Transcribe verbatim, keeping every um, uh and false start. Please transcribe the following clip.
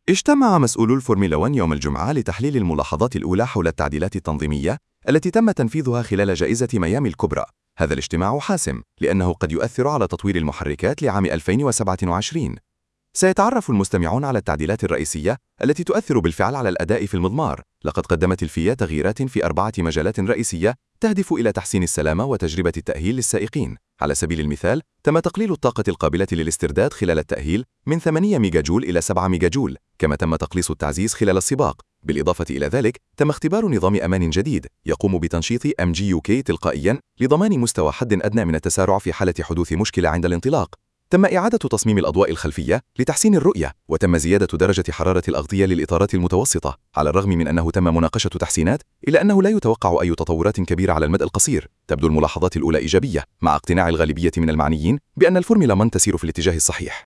اجتمع مسؤولو الفورمولا واحد يوم الجمعة لتحليل الملاحظات الأولى حول التعديلات التنظيمية التي تم تنفيذها خلال جائزة ميامي الكبرى. هذا الاجتماع حاسم لأنه قد يؤثر على تطوير المحركات لعام ألفين وسبعة وعشرين. سيتعرف المستمعون على التعديلات الرئيسية التي تؤثر بالفعل على الأداء في المضمار. لقد قدمت الفيات تغييرات في أربعة مجالات رئيسية تهدف إلى تحسين السلامة وتجربة التأهيل للسائقين. على سبيل المثال، تم تقليل الطاقة القابلة للاسترداد خلال التأهيل من ثمانية ميجا جول إلى سبعة ميجا جول، كما تم تقليص التعزيز خلال السباق. بالإضافة إلى ذلك، تم اختبار نظام أمان جديد يقوم بتنشيط إم جي يو كي تلقائياً لضمان مستوى حد أدنى من التسارع في حالة حدوث مشكلة عند الانطلاق. تم إعادة تصميم الأضواء الخلفية لتحسين الرؤية، وتم زيادة درجة حرارة الأغطية للإطارات المتوسطة. على الرغم من أنه تم مناقشة تحسينات، إلا أنه لا يتوقع أي تطورات كبيرة على المدى القصير. تبدو الملاحظات الأولى إيجابية، مع اقتناع الغالبية من المعنيين بأن الفورمولا واحد تسير في الاتجاه الصحيح.